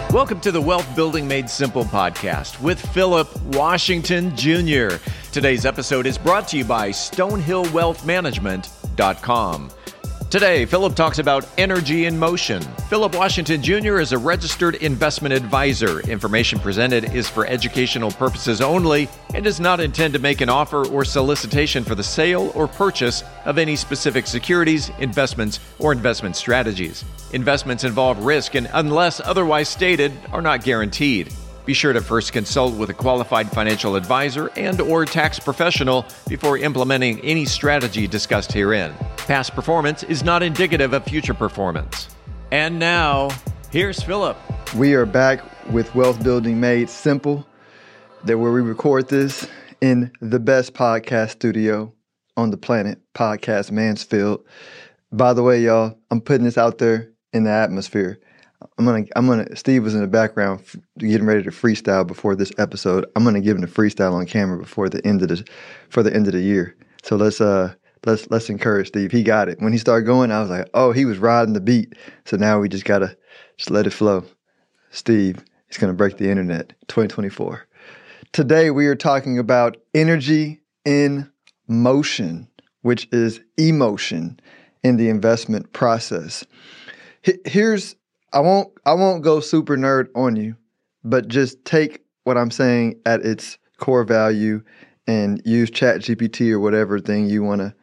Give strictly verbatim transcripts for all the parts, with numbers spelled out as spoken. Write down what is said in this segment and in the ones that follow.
Welcome to the Wealth Building Made Simple podcast with Philip Washington Junior Today's episode is brought to you by stonehill wealth management dot com. Today, Philip talks about energy in motion. Philip Washington Junior is a registered investment advisor. Information presented is for educational purposes only and does not intend to make an offer or solicitation for the sale or purchase of any specific securities, investments, or investment strategies. Investments involve risk and, unless otherwise stated, are not guaranteed. Be sure to first consult with a qualified financial advisor and or tax professional before implementing any strategy discussed herein. Past performance is not indicative of future performance. And now, here's Philip. We are back with Wealth Building Made Simple, that where we record this in the best podcast studio on the planet, Podcast Mansfield. By the way, y'all, I'm putting this out there in the atmosphere. I'm gonna, I'm gonna. Steve was in the background f- getting ready to freestyle before this episode. I'm gonna give him the freestyle on camera before the end of the, for the end of the year. So let's, uh, let's, let's encourage Steve. He got it. When he started going, I was like, oh, he was riding the beat. So now we just gotta just let it flow. Steve, he's gonna break the internet. twenty twenty-four. Today we are talking about energy in motion, which is emotion in the investment process. H- here's I won't I won't go super nerd on you, but just take what I'm saying at its core value and use ChatGPT or whatever thing you want to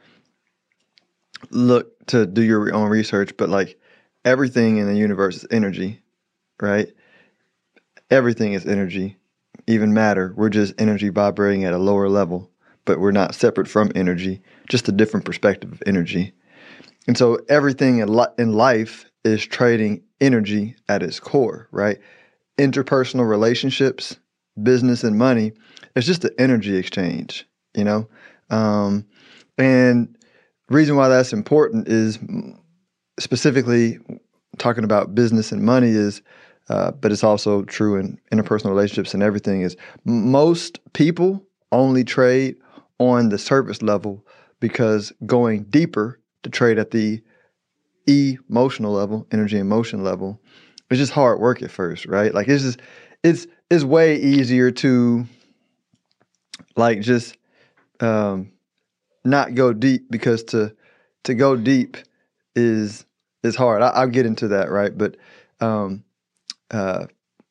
look to do your own research. But like everything in the universe is energy, right? Everything is energy, even matter. We're just energy vibrating at a lower level, but we're not separate from energy, just a different perspective of energy. And so everything in, li- in life is trading energy at its core, right? Interpersonal relationships, business and money, it's just an energy exchange, you know? Um, and the reason why that's important is specifically talking about business and money is, uh, but it's also true in interpersonal relationships and everything, is most people only trade on the surface level because going deeper to trade at the emotional level, energy and motion level, it's just hard work at first, right? Like it's just, it's, it's way easier to like just um, not go deep because to, to go deep is, is hard. I, I'll get into that, right? But um, uh,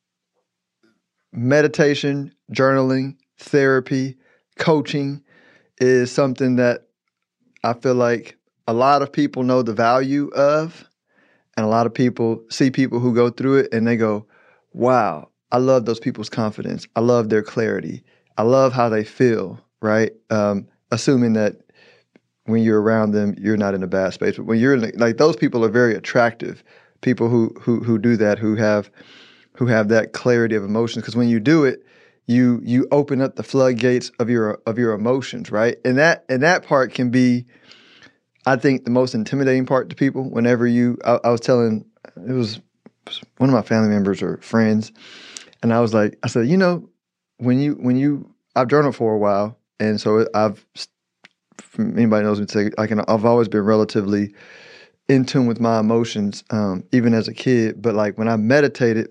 meditation, journaling, therapy, coaching is something that I feel like a lot of people know the value of, and a lot of people see people who go through it and they go, wow, I love those people's confidence. I love their clarity. I love how they feel, right? Um, assuming that when you're around them, you're not in a bad space. But when you're in, like, those people are very attractive, people who who who do that, who have who have that clarity of emotions. Because when you do it, you you open up the floodgates of your of your emotions, right? And that and that part can be, I think, the most intimidating part to people. Whenever you, I, I was telling, it was one of my family members or friends, and I was like, I said, you know, when you, when you, I've journaled for a while, and so I've, anybody knows me, say I can, I've always been relatively in tune with my emotions, um, even as a kid. But like when I meditated,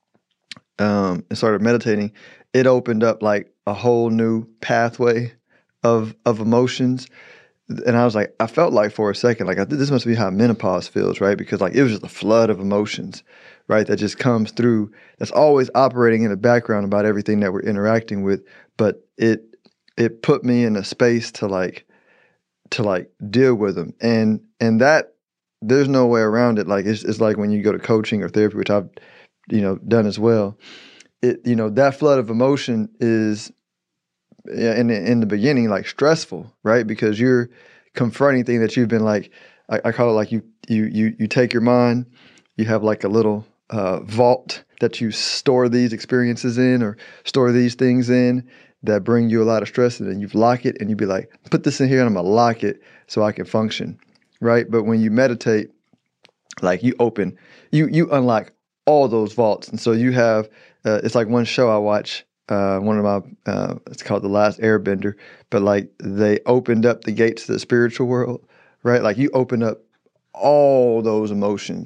um, and started meditating, it opened up like a whole new pathway of of emotions. And I was like, I felt like for a second, like I, this must be how menopause feels, right? Because like it was just a flood of emotions, right? That just comes through. That's always operating in the background about everything that we're interacting with. But it it put me in a space to like to like deal with them, and and that there's no way around it. Like it's it's like when you go to coaching or therapy, which I've you know done as well. It you know that flood of emotion is, in in the beginning, like stressful, right? Because you're confronting things that you've been like, I, I call it like you you you you take your mind, you have like a little uh, vault that you store these experiences in or store these things in that bring you a lot of stress, and then you lock it and you be like, put this in here and I'm gonna lock it so I can function, right? But when you meditate, like you open, you you unlock all those vaults, and so you have uh, it's like one show I watch. Uh, one of my, uh, it's called The Last Airbender, but like they opened up the gates to the spiritual world, right? Like you open up all those emotions,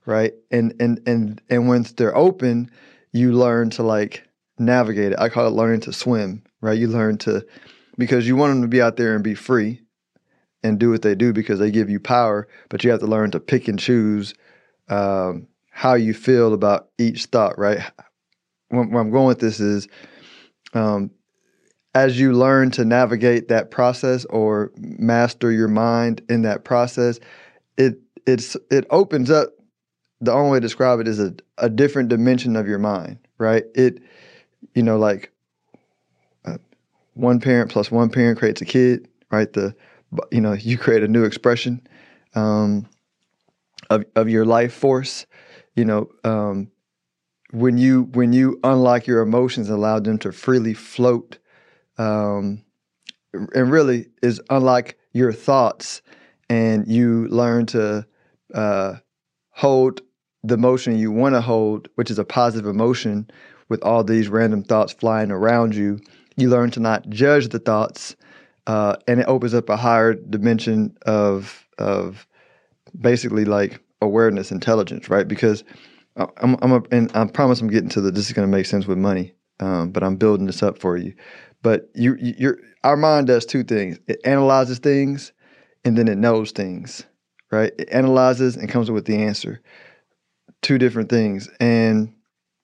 right? And and and and once they're open, you learn to like navigate it. I call it learning to swim, right? You learn to, because you want them to be out there and be free and do what they do because they give you power, but you have to learn to pick and choose um, how you feel about each thought, right? Where, where I'm going with this is, um, as you learn to navigate that process or master your mind in that process, it it's it opens up. The only way to describe it is a, a different dimension of your mind, right? It, you know, like uh, one parent plus one parent creates a kid, right? The, you know, you create a new expression um, of of your life force. You know, um, when you when you unlock your emotions, allow them to freely float, um, and really is unlike your thoughts, and you learn to uh, hold the emotion you want to hold, which is a positive emotion, with all these random thoughts flying around you. You learn to not judge the thoughts, uh, and it opens up a higher dimension of of basically like awareness, intelligence, right? Because I'm, I'm a, and I promise I'm getting to the. This is going to make sense with money, um, but I'm building this up for you. But you, you're our mind does two things: it analyzes things, and then it knows things, right? It analyzes and comes up with the answer. Two different things, and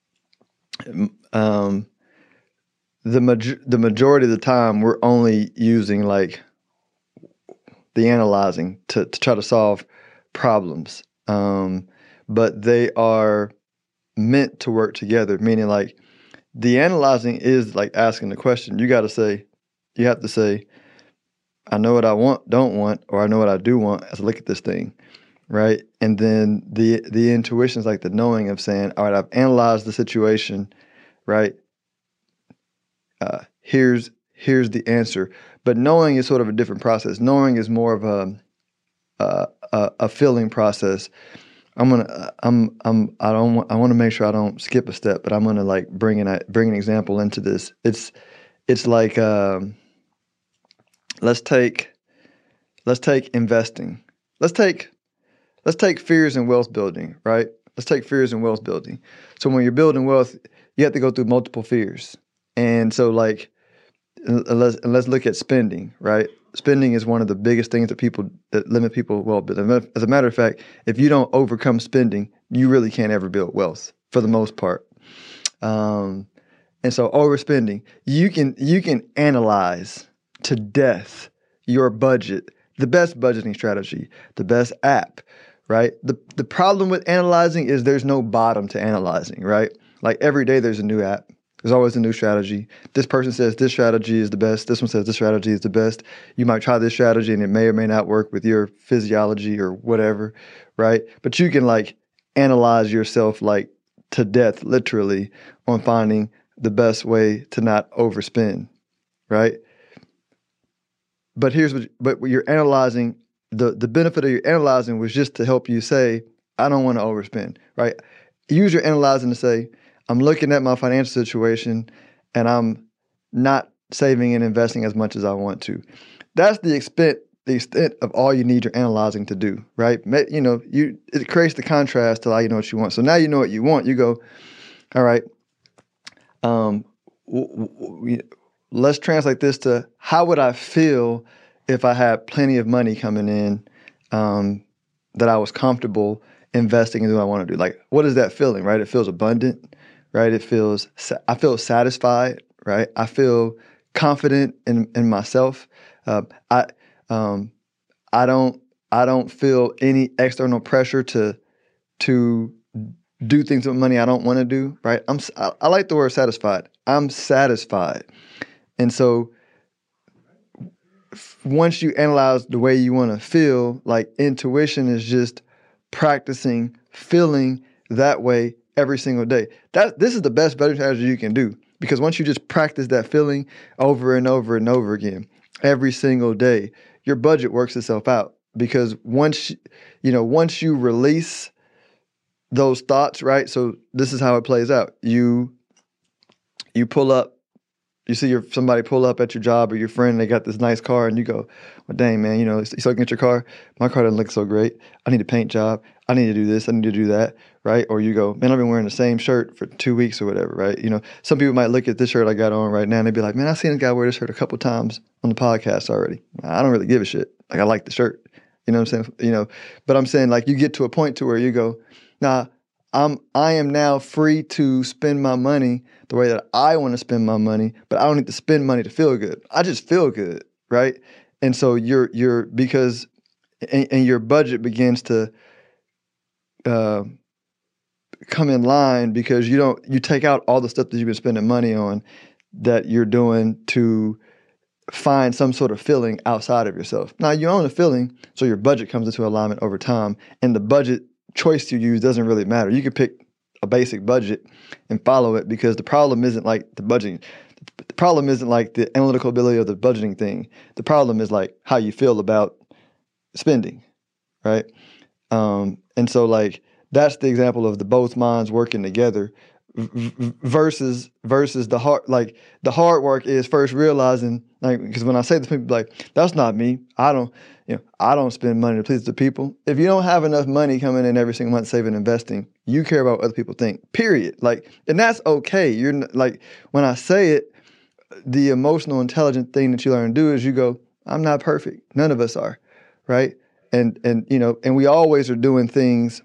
um, the major- the majority of the time we're only using like the analyzing to, to try to solve problems, um, but they are meant to work together. Meaning, like the analyzing is like asking the question. You got to say, you have to say, I know what I want, don't want, or I know what I do want as I look at this thing. Right. And then the the intuition is like the knowing of saying, all right, I've analyzed the situation. Right. Uh, here's here's the answer. But knowing is sort of a different process. Knowing is more of a a, a, a feeling process. I'm gonna I'm I'm I don't want, I want to make sure I don't skip a step, but I'm gonna like bring an bring an example into this. It's it's like um, let's take let's take investing. Let's take Let's take fears and wealth building, right? Let's take fears and wealth building. So when you're building wealth, you have to go through multiple fears. And so like, let's, let's look at spending, right? Spending is one of the biggest things that people, that limit people wealth building. As a matter of fact, if you don't overcome spending, you really can't ever build wealth for the most part. Um, and so overspending, you can, you can analyze to death your budget, the best budgeting strategy, the best app, right? The the problem with analyzing is there's no bottom to analyzing, right? Like every day there's a new app. There's always a new strategy. This person says this strategy is the best. This one says this strategy is the best. You might try this strategy and it may or may not work with your physiology or whatever, right? But you can like analyze yourself like to death, literally, on finding the best way to not overspend, right? But here's what, but what you're analyzing, the, the benefit of your analyzing was just to help you say, I don't want to overspend, right? Use your analyzing to say, I'm looking at my financial situation and I'm not saving and investing as much as I want to. That's the extent, the extent of all you need your analyzing to do, right? You know, you it creates the contrast to allow you know what you want. So now you know what you want. You go, all right, um, w- w- let's translate this to how would I feel if I had plenty of money coming in um, that I was comfortable investing in what I want to do. Like, what is that feeling, right? It feels abundant, right? It feels, I feel satisfied, right? I feel confident in, in myself. Uh, I, um, I don't, I don't feel any external pressure to, to do things with money I don't want to do, right? I'm, I, I like the word satisfied. I'm satisfied. And so once you analyze the way you want to feel, like intuition is just practicing feeling that way every single day. That this is the best budgeting strategy you can do, because once you just practice that feeling over and over and over again every single day, your budget works itself out. Because once you know, once you release those thoughts, right? So this is how it plays out. You you pull up. You see your somebody pull up at your job or your friend, they got this nice car, and you go, well, dang, man, you know, you looking at your car, my car doesn't look so great. I need a paint job. I need to do this, I need to do that, right? Or you go, man, I've been wearing the same shirt for two weeks or whatever, right? You know, some people might look at this shirt I got on right now and they'd be like, man, I've seen a guy wear this shirt a couple times on the podcast already. I don't really give a shit. Like, I like the shirt. You know what I'm saying? You know, but I'm saying, like, you get to a point to where you go, nah, I'm I am now free to spend my money the way that I want to spend my money, but I don't need to spend money to feel good. I just feel good, right? And so you're you're because and, and your budget begins to uh, come in line because you don't you take out all the stuff that you've been spending money on that you're doing to find some sort of feeling outside of yourself. Now you own a feeling, so your budget comes into alignment over time, and the budget choice you use doesn't really matter. You can pick a basic budget and follow it because the problem isn't like the budgeting. The problem isn't like the analytical ability of the budgeting thing. The problem is like how you feel about spending, right? Um, and so like that's the example of the both minds working together v- versus versus the hard like the hard work is first realizing like because when I say this, people be like, that's not me. I don't you know I don't spend money to please the people. If you don't have enough money coming in every single month saving and investing, you care about what other people think. Period. Like, and that's okay. You're n- like when I say it, the emotional intelligent thing that you learn to do is you go, I'm not perfect. None of us are, right? And and you know, and we always are doing things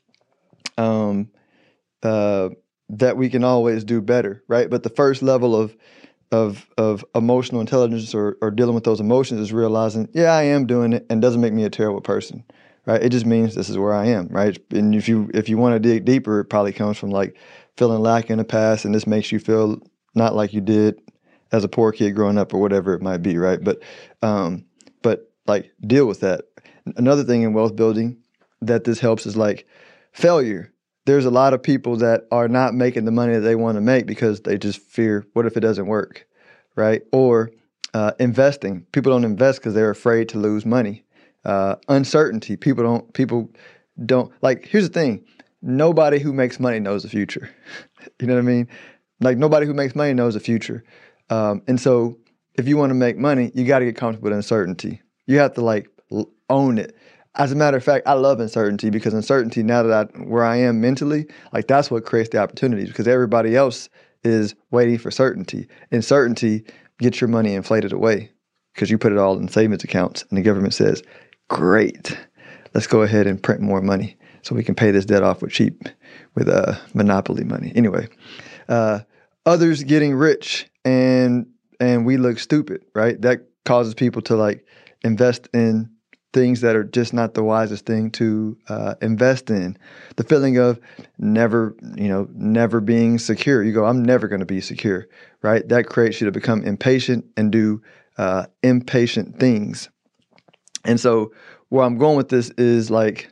um uh that we can always do better, right? But the first level of of of emotional intelligence or, or dealing with those emotions is realizing, yeah, I am doing it and doesn't make me a terrible person, right? It just means this is where I am, right? And if you if you want to dig deeper, it probably comes from like feeling lack in the past, and this makes you feel not like you did as a poor kid growing up or whatever it might be, right? But um, but like deal with that. Another thing in wealth building that this helps is like failure. There's a lot of people that are not making the money that they want to make because they just fear, what if it doesn't work, right? Or uh, investing. People don't invest because they're afraid to lose money. Uh, uncertainty. People don't. People don't like. Here's the thing: nobody who makes money knows the future. You know what I mean? Like nobody who makes money knows the future. Um, and so, if you want to make money, you got to get comfortable with uncertainty. You have to like l- own it. As a matter of fact, I love uncertainty because uncertainty, now that I where I am mentally, like that's what creates the opportunities because everybody else is waiting for certainty. And certainty gets your money inflated away because you put it all in savings accounts and the government says, great, let's go ahead and print more money so we can pay this debt off with cheap, with uh, monopoly money. Anyway, uh, others getting rich and and we look stupid, right? That causes people to like invest in things that are just not the wisest thing to uh, invest in. The feeling of never, you know, never being secure. You go, I'm never going to be secure, right? That creates you to become impatient and do uh, impatient things. And so where I'm going with this is like,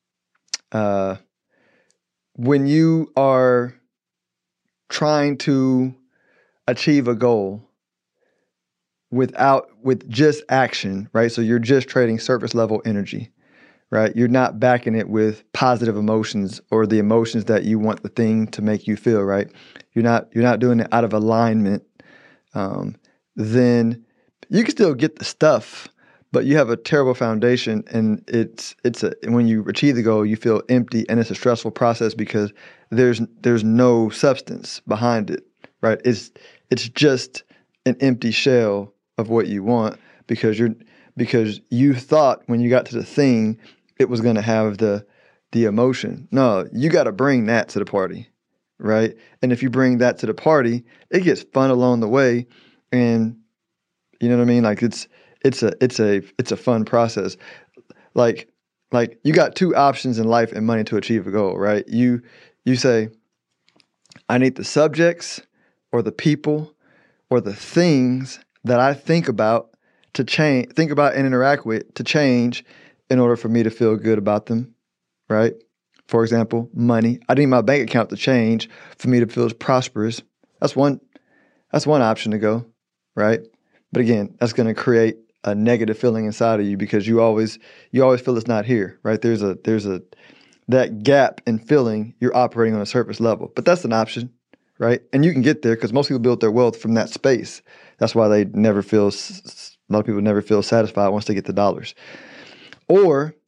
uh, when you are trying to achieve a goal, without with just action, right? So you're just trading surface level energy, right? You're not backing it with positive emotions or the emotions that you want the thing to make you feel, right? You're not you're not doing it out of alignment. Um, then you can still get the stuff, but you have a terrible foundation, and it's it's a when you achieve the goal, you feel empty, and it's a stressful process because there's there's no substance behind it, right? It's it's just an empty shell of what you want because you're because you thought when you got to the thing it was going to have the the emotion. No, you got to bring that to the party, right? And if you bring that to the party, it gets fun along the way, and you know what I mean. Like it's it's a it's a it's a fun process. Like like you got two options in life and money to achieve a goal, right? You you say, I need the subjects or the people or the things that I think about to change, think about and interact with to change in order for me to feel good about them, right? For example, money. I need my bank account to change for me to feel prosperous. That's one, that's one option to go, right? But again, that's going to create a negative feeling inside of you because you always, you always feel it's not here, right? There's a, there's a, that gap in feeling you're operating on a surface level, but that's an option. Right? And you can get there because most people build their wealth from that space. That's why they never feel, a lot of people never feel satisfied once they get the dollars. Or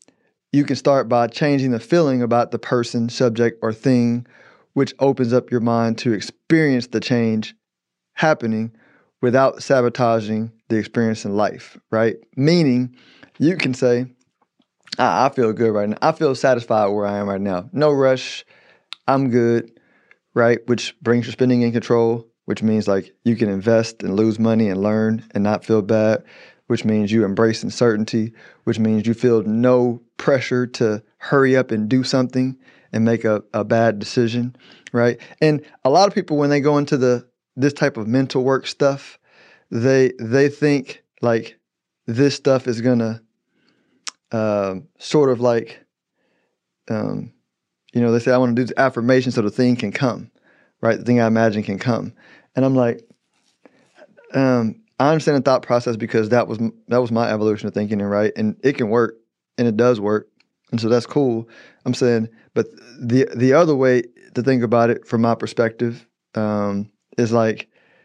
you can start by changing the feeling about the person, subject, or thing, which opens up your mind to experience the change happening without sabotaging the experience in life, right? Meaning, you can say, I, I feel good right now. I feel satisfied where I am right now. No rush. I'm good, right? Which brings your spending in control, which means like you can invest and lose money and learn and not feel bad, which means you embrace uncertainty, which means you feel no pressure to hurry up and do something and make a, a bad decision, right? And a lot of people, when they go into the this type of mental work stuff, they they think like this stuff is gonna um, sort of like, um, you know, they say, I want to do the affirmation so the thing can come, right? The thing I imagine can come. And I'm like, um, I understand the thought process because that was that was my evolution of thinking, and right, and it can work, and it does work, and so that's cool. I'm saying, but the the other way to think about it, from my perspective, um, is like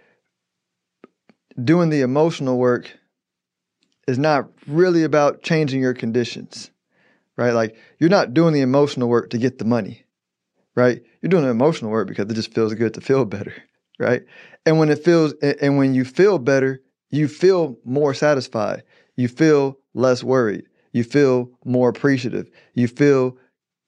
doing the emotional work is not really about changing your conditions, right? Like you're not doing the emotional work to get the money, right? You're doing the emotional work because it just feels good to feel better, right? And when it feels, and when you feel better, you feel more satisfied. You feel less worried. You feel more appreciative. You feel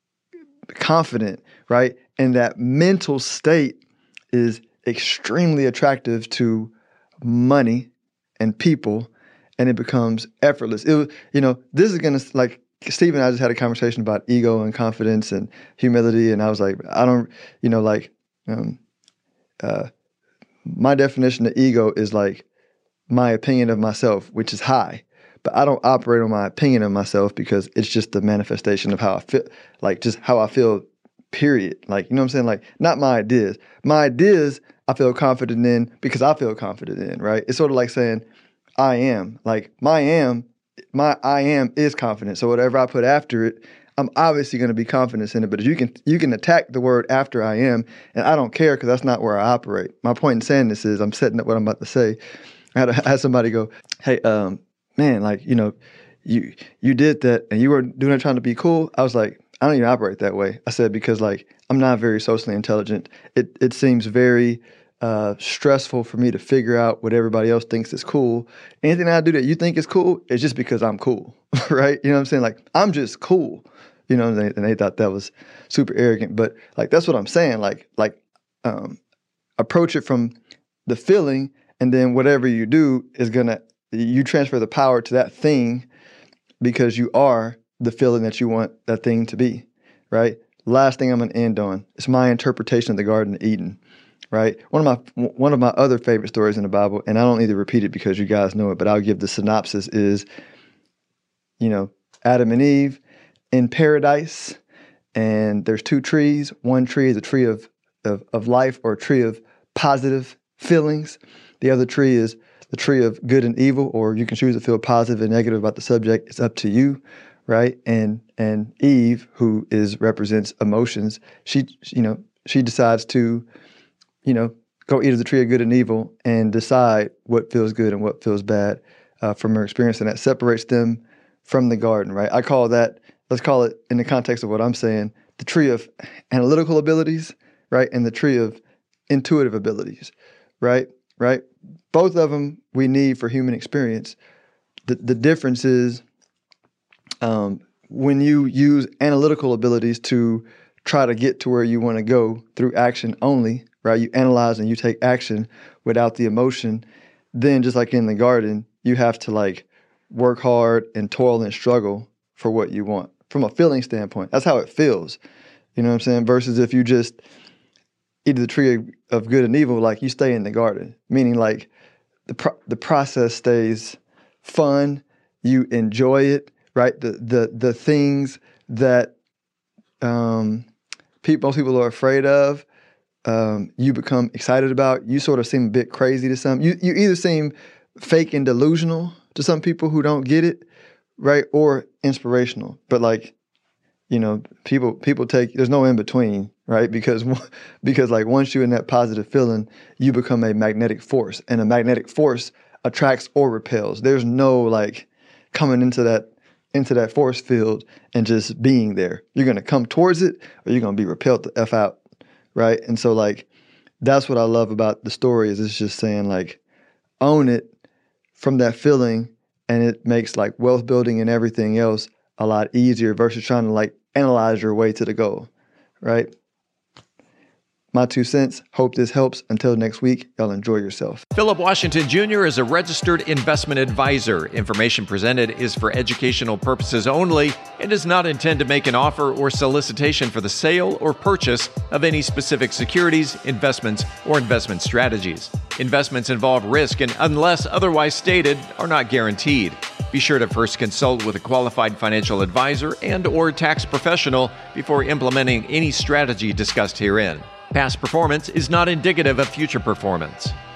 confident, right? And that mental state is extremely attractive to money and people, and it becomes effortless. It was, you know, this is gonna, like, Steve and I just had a conversation about ego and confidence and humility, and I was like, I don't, you know, like, um, uh, my definition of ego is like my opinion of myself, which is high, but I don't operate on my opinion of myself because it's just the manifestation of how I feel, like just how I feel, period. Like, you know what I'm saying? Like, not my ideas. My ideas I feel confident in because I feel confident in, right? It's sort of like saying, I am. Like, my am, my I am is confident. So whatever I put after it, I'm obviously going to be confident in it. But if you can you can attack the word after I am, and I don't care because that's not where I operate. My point in saying this is I'm setting up what I'm about to say. I had, a, I had somebody go, hey, um, man, like, you know, you you did that and you were doing it trying to be cool. I was like, I don't even operate that way. I said, because like I'm not very socially intelligent. It it seems very uh, stressful for me to figure out what everybody else thinks is cool. Anything I do that you think is cool is just because I'm cool, right? You know what I'm saying? Like, I'm just cool, you know, and they, and they thought that was super arrogant. But like, that's what I'm saying. Like, like um, approach it from the feeling, and then whatever you do is going to, you transfer the power to that thing because you are the feeling that you want that thing to be, right? Last thing I'm going to end on is my interpretation of the Garden of Eden, right? One of my one of my other favorite stories in the Bible, and I don't need to repeat it because you guys know it, but I'll give the synopsis, is, you know, Adam and Eve in paradise, and there's two trees. One tree is a tree of, of, of life, or a tree of positive feelings. The other tree is the tree of good and evil, or you can choose to feel positive and negative about the subject. It's up to you, right? And and Eve, who is represents emotions, she you know she decides to, you know, go eat of the tree of good and evil and decide what feels good and what feels bad uh, from her experience, and that separates them from the garden, right? I call that, let's call it, in the context of what I'm saying, the tree of analytical abilities, right, and the tree of intuitive abilities, right? Right? Both of them we need for human experience. The the difference is um, when you use analytical abilities to try to get to where you want to go through action only, right? You analyze and you take action without the emotion. Then, just like in the garden, you have to like work hard and toil and struggle for what you want from a feeling standpoint. That's how it feels. You know what I'm saying? Versus if you just eat the tree of, of good and evil, like you stay in the garden, meaning like the pro- the process stays fun, you enjoy it, right? The the the things that um, people, most people are afraid of, um, you become excited about. You sort of seem a bit crazy to some. You you either seem fake and delusional to some people who don't get it, right, or inspirational. But like, you know, people people take, there's no in between, right? Because because like once you're in that positive feeling, you become a magnetic force, and a magnetic force attracts or repels. There's no like coming into that into that force field and just being there. You're going to come towards it or you're going to be repelled the F out, right? And so, like, that's what I love about the story is it's just saying, like, own it from that feeling, and it makes, like, wealth building and everything else a lot easier versus trying to, like, analyze your way to the goal, right? My two cents. Hope this helps. Until next week, y'all enjoy yourself. Philip Washington Junior is a registered investment advisor. Information presented is for educational purposes only and does not intend to make an offer or solicitation for the sale or purchase of any specific securities, investments, or investment strategies. Investments involve risk and, unless otherwise stated, are not guaranteed. Be sure to first consult with a qualified financial advisor and or tax professional before implementing any strategy discussed herein. Past performance is not indicative of future performance.